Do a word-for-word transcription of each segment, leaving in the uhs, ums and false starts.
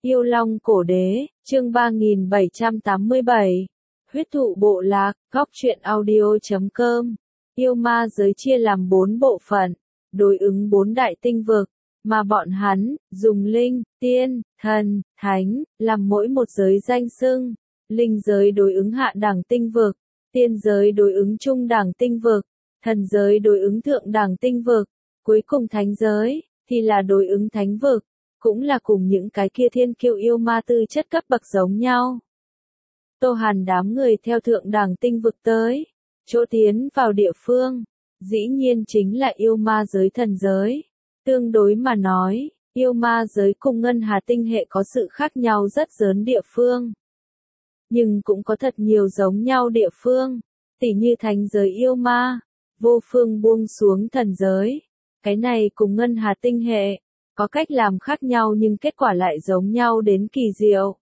Yêu Long Cổ Đế, chương ba nghìn bảy trăm tám mươi bảy. Huyết thụ bộ lạc, góc truyện audio chấm com. Yêu ma giới chia làm bốn bộ phận, đối ứng bốn đại tinh vực, mà bọn hắn dùng linh, tiên, thần, thánh làm mỗi một giới danh xưng. Linh giới đối ứng hạ đẳng tinh vực, tiên giới đối ứng trung đẳng tinh vực, thần giới đối ứng thượng đẳng tinh vực, cuối cùng thánh giới thì là đối ứng thánh vực, cũng là cùng những cái kia thiên kiêu yêu ma tư chất cấp bậc giống nhau. Tô Hàn đám người theo thượng đẳng tinh vực tới, chỗ tiến vào địa phương, dĩ nhiên chính là yêu ma giới thần giới. Tương đối mà nói, yêu ma giới cùng ngân hà tinh hệ có sự khác nhau rất lớn địa phương. Nhưng cũng có thật nhiều giống nhau địa phương, tỉ như thánh giới yêu ma, vô phương buông xuống thần giới. Cái này cùng ngân hà tinh hệ, có cách làm khác nhau nhưng kết quả lại giống nhau đến kỳ diệu.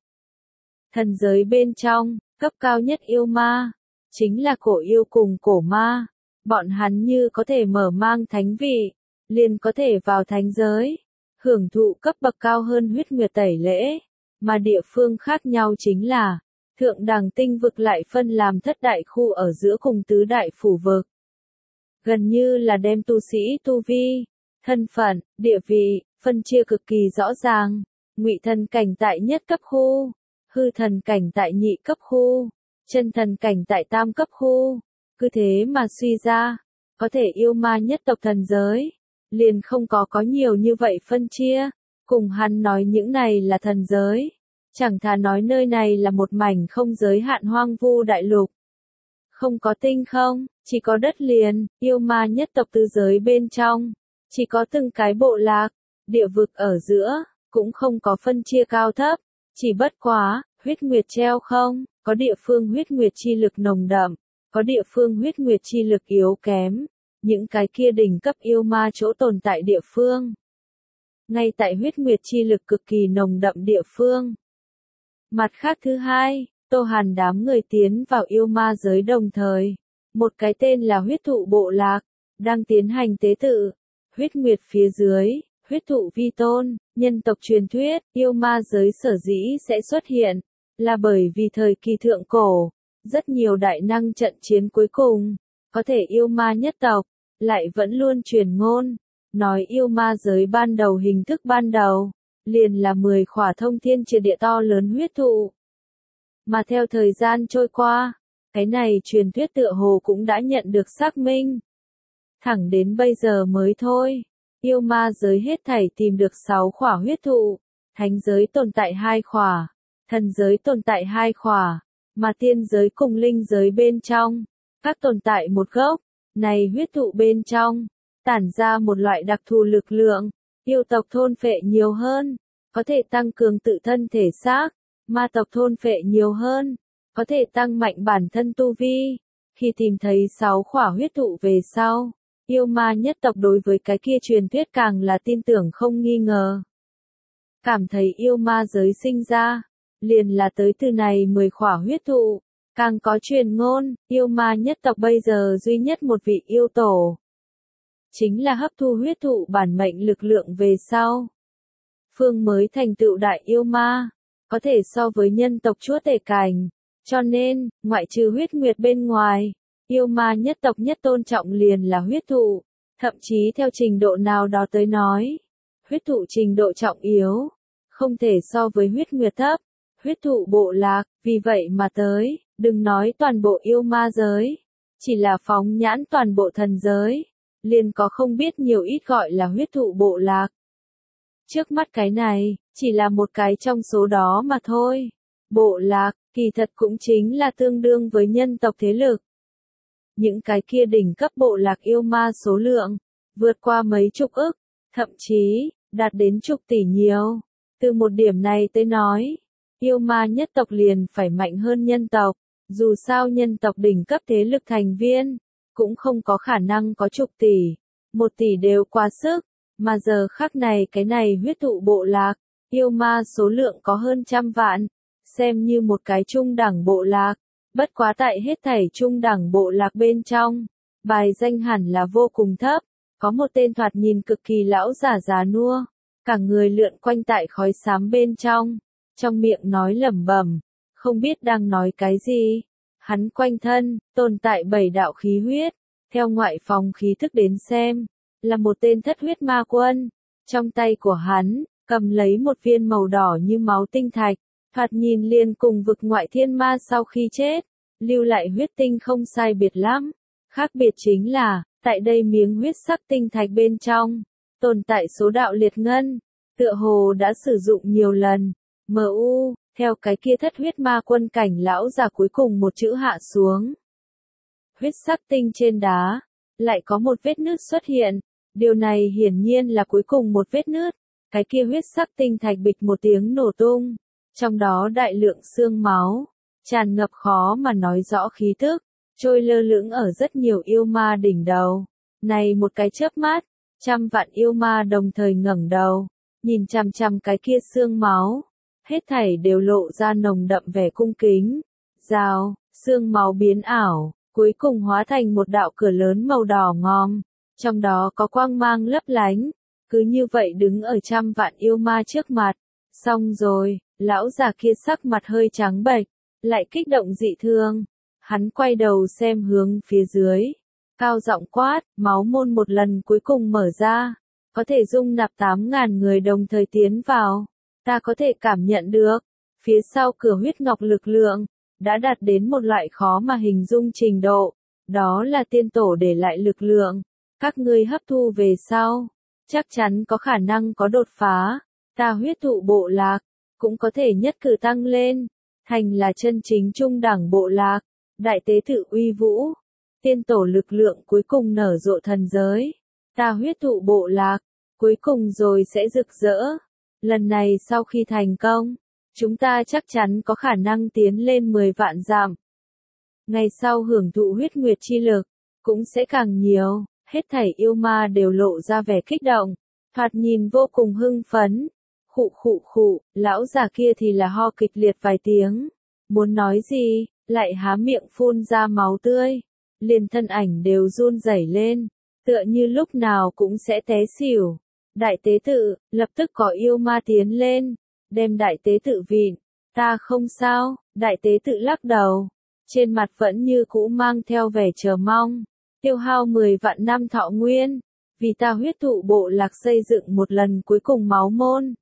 Thần giới bên trong, cấp cao nhất yêu ma, chính là cổ yêu cùng cổ ma. Bọn hắn như có thể mở mang thánh vị, liền có thể vào thánh giới, hưởng thụ cấp bậc cao hơn huyết nguyệt tẩy lễ. Mà địa phương khác nhau chính là, thượng đẳng tinh vực lại phân làm thất đại khu ở giữa cùng tứ đại phủ vực. Gần như là đem tu sĩ tu vi, thân phận, địa vị, phân chia cực kỳ rõ ràng. Ngụy thần cảnh tại nhất cấp khu, hư thần cảnh tại nhị cấp khu, chân thần cảnh tại tam cấp khu. Cứ thế mà suy ra, có thể yêu ma nhất tộc thần giới, liền không có có nhiều như vậy phân chia. Cùng hắn nói những này là thần giới, chẳng thà nói nơi này là một mảnh không giới hạn hoang vu đại lục. Không có tinh không, chỉ có đất liền. Yêu ma nhất tộc tứ giới bên trong, chỉ có từng cái bộ lạc. Địa vực ở giữa, cũng không có phân chia cao thấp, chỉ bất quá, huyết nguyệt treo không, có địa phương huyết nguyệt chi lực nồng đậm, có địa phương huyết nguyệt chi lực yếu kém. Những cái kia đỉnh cấp yêu ma chỗ tồn tại địa phương, ngay tại huyết nguyệt chi lực cực kỳ nồng đậm địa phương. Mặt khác thứ hai, Tô Hàn đám người tiến vào yêu ma giới đồng thời, một cái tên là huyết thụ bộ lạc, đang tiến hành tế tự. Huyết nguyệt phía dưới, huyết thụ vi tôn, nhân tộc truyền thuyết, yêu ma giới sở dĩ sẽ xuất hiện, là bởi vì thời kỳ thượng cổ, rất nhiều đại năng trận chiến cuối cùng, có thể yêu ma nhất tộc, lại vẫn luôn truyền ngôn, nói yêu ma giới ban đầu hình thức ban đầu, liền là mười khỏa thông thiên triệt địa to lớn huyết thụ. Mà theo thời gian trôi qua, cái này truyền thuyết tựa hồ cũng đã nhận được xác minh. Thẳng đến bây giờ mới thôi, yêu ma giới hết thảy tìm được sáu khỏa huyết thụ, thánh giới tồn tại hai khỏa, thần giới tồn tại hai khỏa, mà tiên giới cùng linh giới bên trong, các tồn tại một gốc. Này huyết thụ bên trong, tản ra một loại đặc thù lực lượng, yêu tộc thôn phệ nhiều hơn, có thể tăng cường tự thân thể xác, ma tộc thôn phệ nhiều hơn, có thể tăng mạnh bản thân tu vi. Khi tìm thấy sáu khỏa huyết thụ về sau, yêu ma nhất tộc đối với cái kia truyền thuyết càng là tin tưởng không nghi ngờ. Cảm thấy yêu ma giới sinh ra, liền là tới từ này mười khỏa huyết thụ. Càng có truyền ngôn, yêu ma nhất tộc bây giờ duy nhất một vị yêu tổ, chính là hấp thu huyết thụ bản mệnh lực lượng về sau, phương mới thành tựu đại yêu ma, có thể so với nhân tộc chúa tể cảnh. Cho nên, ngoại trừ huyết nguyệt bên ngoài, yêu ma nhất tộc nhất tôn trọng liền là huyết thụ. Thậm chí theo trình độ nào đó tới nói, huyết thụ trình độ trọng yếu, không thể so với huyết nguyệt thấp. Huyết thụ bộ lạc, vì vậy mà tới, đừng nói toàn bộ yêu ma giới, chỉ là phóng nhãn toàn bộ thần giới, liền có không biết nhiều ít gọi là huyết thụ bộ lạc. Trước mắt cái này, chỉ là một cái trong số đó mà thôi. Bộ lạc, kỳ thật cũng chính là tương đương với nhân tộc thế lực. Những cái kia đỉnh cấp bộ lạc yêu ma số lượng, vượt qua mấy chục ức, thậm chí, đạt đến chục tỷ nhiều. Từ một điểm này tới nói, yêu ma nhất tộc liền phải mạnh hơn nhân tộc, dù sao nhân tộc đỉnh cấp thế lực thành viên, cũng không có khả năng có chục tỷ, một tỷ đều quá sức, mà giờ khắc này cái này huyết thụ bộ lạc, yêu ma số lượng có hơn trăm vạn, xem như một cái trung đẳng bộ lạc, bất quá tại hết thảy trung đẳng bộ lạc bên trong, bài danh hẳn là vô cùng thấp, có một tên thoạt nhìn cực kỳ lão giả già nua, cả người lượn quanh tại khói xám bên trong. trong miệng nói lẩm bẩm, không biết đang nói cái gì. Hắn quanh thân, tồn tại bảy đạo khí huyết, theo ngoại phòng khí thức đến xem, là một tên thất huyết ma quân. Trong tay của hắn, cầm lấy một viên màu đỏ như máu tinh thạch, thoạt nhìn liền cùng vực ngoại thiên ma sau khi chết, lưu lại huyết tinh không sai biệt lắm. Khác biệt chính là, tại đây miếng huyết sắc tinh thạch bên trong, tồn tại số đạo liệt ngân, tựa hồ đã sử dụng nhiều lần. em u, theo cái kia thất huyết ma quân cảnh lão già cuối cùng một chữ hạ xuống. Huyết sắc tinh trên đá, lại có một vết nứt xuất hiện, điều này hiển nhiên là cuối cùng một vết nứt, cái kia huyết sắc tinh thạch bịch một tiếng nổ tung, trong đó đại lượng xương máu, tràn ngập khó mà nói rõ khí tức, trôi lơ lửng ở rất nhiều yêu ma đỉnh đầu. Này một cái chớp mắt, trăm vạn yêu ma đồng thời ngẩng đầu, nhìn chằm chằm cái kia xương máu, hết thảy đều lộ ra nồng đậm vẻ cung kính. Rào, xương máu biến ảo, cuối cùng hóa thành một đạo cửa lớn màu đỏ ngòm, trong đó có quang mang lấp lánh, cứ như vậy đứng ở trăm vạn yêu ma trước mặt. Xong rồi, lão già kia sắc mặt hơi trắng bệch, lại kích động dị thương. Hắn quay đầu xem hướng phía dưới, cao giọng quát, máu môn một lần cuối cùng mở ra, có thể dung nạp tám ngàn người đồng thời tiến vào. Ta có thể cảm nhận được, phía sau cửa huyết ngọc lực lượng, đã đạt đến một loại khó mà hình dung trình độ, đó là tiên tổ để lại lực lượng, các ngươi hấp thu về sau, chắc chắn có khả năng có đột phá, ta huyết thụ bộ lạc, cũng có thể nhất cử tăng lên, thành là chân chính trung đẳng bộ lạc, đại tế tự uy vũ, tiên tổ lực lượng cuối cùng nở rộ thần giới, ta huyết thụ bộ lạc, cuối cùng rồi sẽ rực rỡ. Lần này sau khi thành công, chúng ta chắc chắn có khả năng tiến lên mười vạn dặm. Ngày sau hưởng thụ huyết nguyệt chi lực, cũng sẽ càng nhiều, hết thảy yêu ma đều lộ ra vẻ kích động, thoạt nhìn vô cùng hưng phấn. Khụ khụ khụ, lão già kia thì là ho kịch liệt vài tiếng, muốn nói gì, lại há miệng phun ra máu tươi, liền thân ảnh đều run rẩy lên, tựa như lúc nào cũng sẽ té xỉu. Đại tế tự, lập tức có yêu ma tiến lên, đem đại tế tự vịn, ta không sao, đại tế tự lắc đầu, trên mặt vẫn như cũ mang theo vẻ chờ mong, tiêu hao mười vạn năm thọ nguyên, vì ta huyết thụ bộ lạc xây dựng một lần cuối cùng máu môn.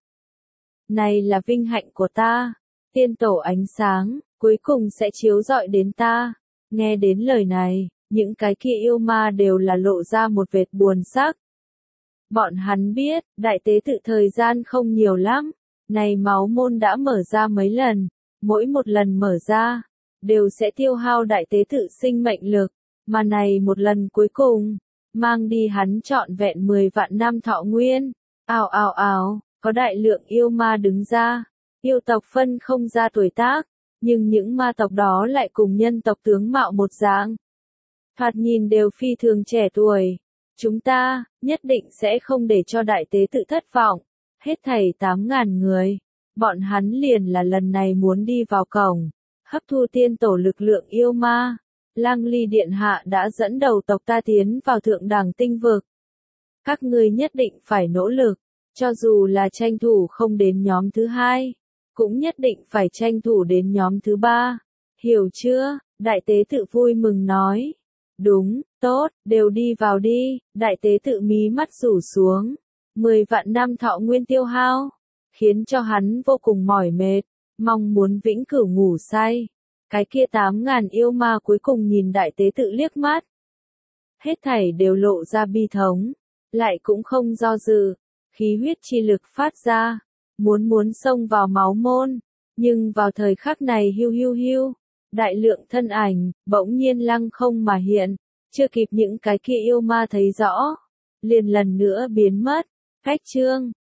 Này là vinh hạnh của ta, tiên tổ ánh sáng, cuối cùng sẽ chiếu rọi đến ta. Nghe đến lời này, những cái kia yêu ma đều là lộ ra một vệt buồn sắc. Bọn hắn biết, đại tế tự thời gian không nhiều lắm, này máu môn đã mở ra mấy lần, mỗi một lần mở ra, đều sẽ tiêu hao đại tế tự sinh mệnh lực, mà này một lần cuối cùng, mang đi hắn trọn vẹn mười vạn năm thọ nguyên. Ào ào ào, có đại lượng yêu ma đứng ra, yêu tộc phân không ra tuổi tác, nhưng những ma tộc đó lại cùng nhân tộc tướng mạo một dạng. Thoạt nhìn đều phi thường trẻ tuổi. Chúng ta, nhất định sẽ không để cho đại tế tự thất vọng. Hết thảy tám ngàn người. Bọn hắn liền là lần này muốn đi vào cổng. Hấp thu tiên tổ lực lượng yêu ma. Lăng Ly Điện Hạ đã dẫn đầu tộc ta tiến vào thượng đẳng tinh vực. Các ngươi nhất định phải nỗ lực. Cho dù là tranh thủ không đến nhóm thứ hai. Cũng nhất định phải tranh thủ đến nhóm thứ ba. Hiểu chưa? Đại tế tự vui mừng nói. Đúng, tốt, đều đi vào đi, đại tế tự mí mắt rủ xuống. Mười vạn năm thọ nguyên tiêu hao, khiến cho hắn vô cùng mỏi mệt, mong muốn vĩnh cửu ngủ say. Cái kia tám ngàn yêu ma cuối cùng nhìn đại tế tự liếc mắt. Hết thảy đều lộ ra bi thống, lại cũng không do dự, khí huyết chi lực phát ra, muốn muốn xông vào máu môn, nhưng vào thời khắc này hiu hiu hiu. Đại lượng thân ảnh, bỗng nhiên lăng không mà hiện, chưa kịp những cái kia yêu ma thấy rõ, liền lần nữa biến mất, cách chương.